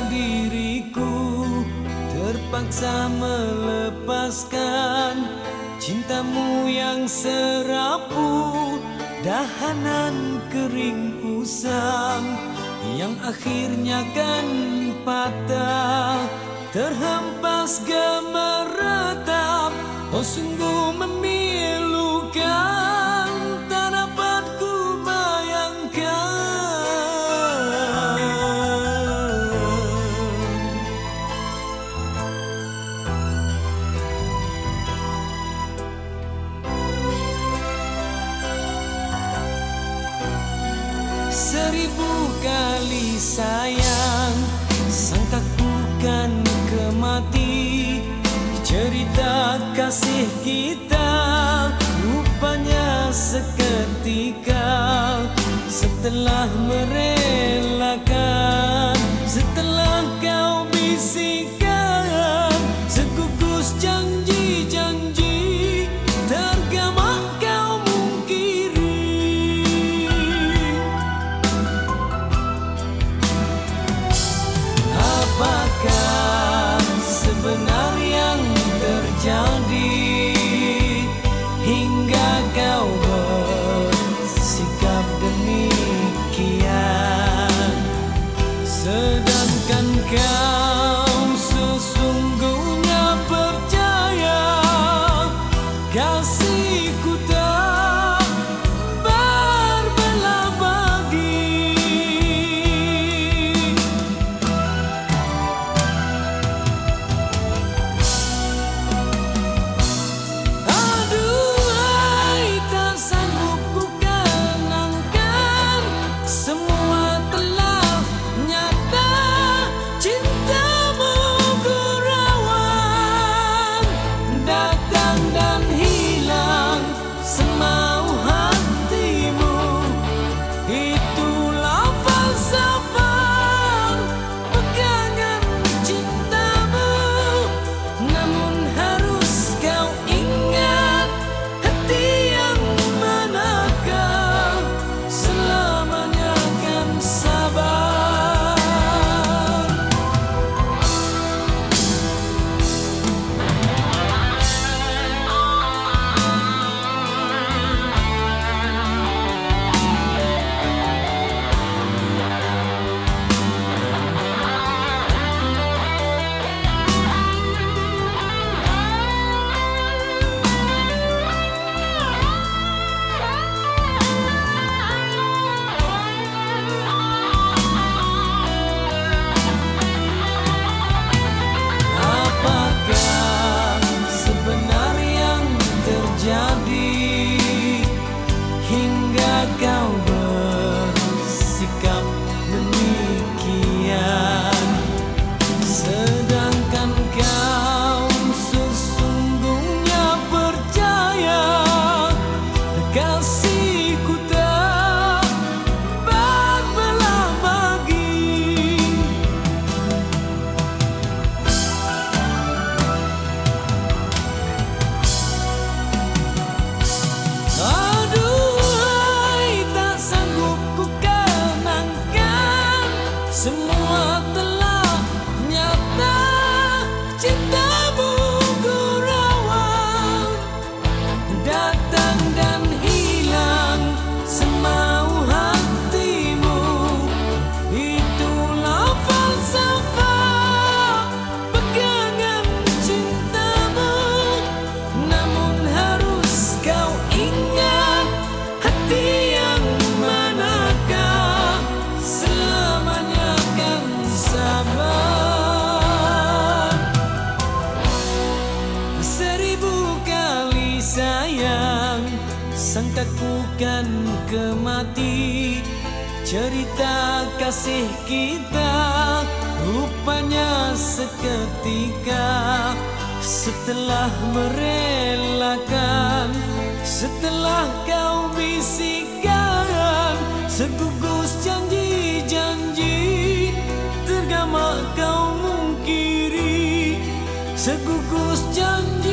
diriku terpaksa melepaskan cintamu yang serapu, dahanan kering usang yang akhirnya kan patah, terhempas gemeretab. Oh sungguh memilukan, tak dapat ku bayangkan. Seribu kali sayang, sangka ku kan kemati. Cerita kasih kita rupanya seketika, setelah merelakan, setelah kau bisikan segugus janji-janji, tergama kau mungkiri. Apakah sebenarnya yang terjadi hingga kau bersikap demikian, sedangkan kau sesungguhnya percaya kasihku tak berbelah bagi. Kau bersikap demikian, sedangkan kau sesungguhnya percaya kasihku tak berbelah bagi. Semua telah nyata, cintamu ku rawat, datang dan hilang semau hatimu. Itulah falsafah pegangan cintamu. Namun harus kau ingat, hati yang manakah selamanya sabar. Seribu kali sayang, sangka ku kan kemati. Cerita kasih kita rupanya seketika, setelah merelakan, setelah kau bisikan segugus janji-janji, tergama kau mungkiri segugus janji.